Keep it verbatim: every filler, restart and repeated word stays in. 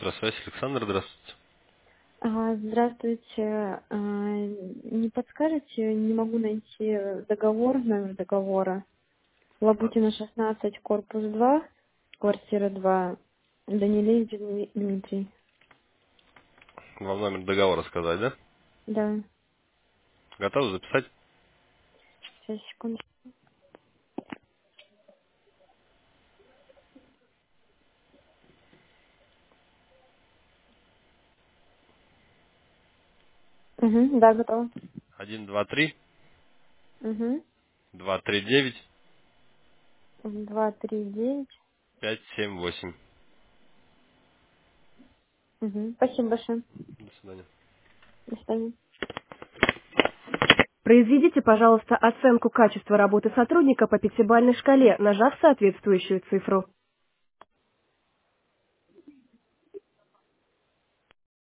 Электросвязь, Александр, здравствуйте. А, Здравствуйте. А, Не подскажете, не могу найти договор, номер договора. Лабутина, шестнадцать, корпус два, квартира два, Данилевич Дми- Дмитрий. Вам номер договора сказать, да? Да, Готовы записать? сейчас, секунду. Угу, да, готова. Один, два, три, Угу. два, три, девять, Два, три, девять. пять, семь, восемь. Угу. Спасибо большое. До свидания. До свидания. Произведите, пожалуйста, оценку качества работы сотрудника по пятибалльной шкале, нажав соответствующую цифру.